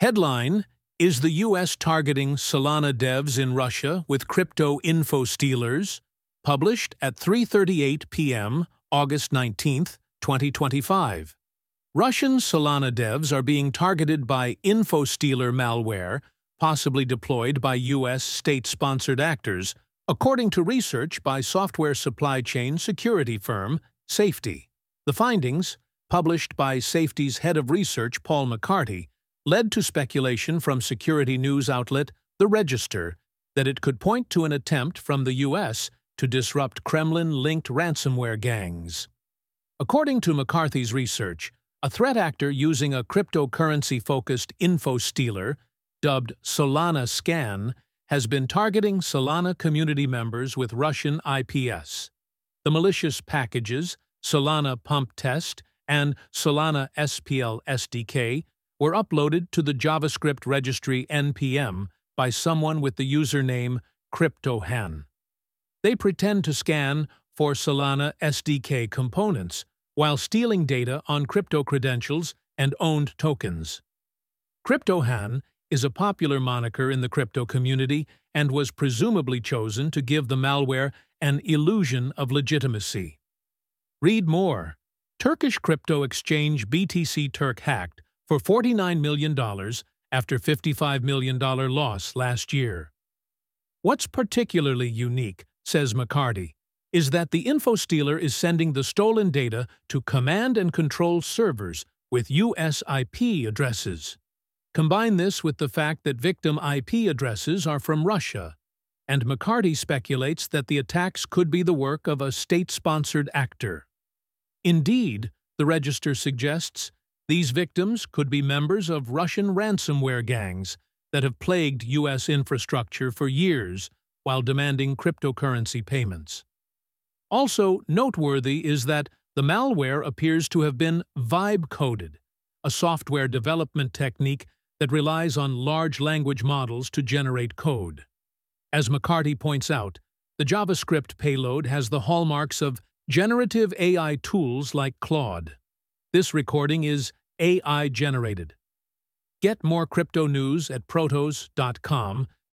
Headline: Is the U.S. targeting Solana devs in Russia with crypto info stealers? Published at 3:38 p.m., August 19, 2025. Russian Solana devs are being targeted by info stealer malware, possibly deployed by U.S. state-sponsored actors, according to research by software supply chain security firm Safety. The findings, published by Safety's head of research Paul McCarty, led to speculation from security news outlet The Register that it could point to an attempt from the U.S. to disrupt Kremlin-linked ransomware gangs. According to McCarthy's research, a threat actor using a cryptocurrency-focused info stealer, dubbed Solana Scan, has been targeting Solana community members with Russian IPS. The malicious packages, Solana Pump Test and Solana SPL SDK, were uploaded to the JavaScript registry NPM by someone with the username CryptoHan. They pretend to scan for Solana SDK components while stealing data on crypto credentials and owned tokens. CryptoHan is a popular moniker in the crypto community and was presumably chosen to give the malware an illusion of legitimacy. Read more. Turkish crypto exchange BTC Turk hacked for $49 million after $55 million loss last year. What's particularly unique, says McCarty, is that the info stealer is sending the stolen data to command and control servers with US IP addresses. Combine this with the fact that victim IP addresses are from Russia, and McCarty speculates that the attacks could be the work of a state-sponsored actor. Indeed, the Register suggests, these victims could be members of Russian ransomware gangs that have plagued U.S. infrastructure for years while demanding cryptocurrency payments. Also noteworthy is that the malware appears to have been vibe-coded, a software development technique that relies on large language models to generate code. As McCarty points out, the JavaScript payload has the hallmarks of generative AI tools like Claude. This recording is AI-generated. Get more crypto news at protos.com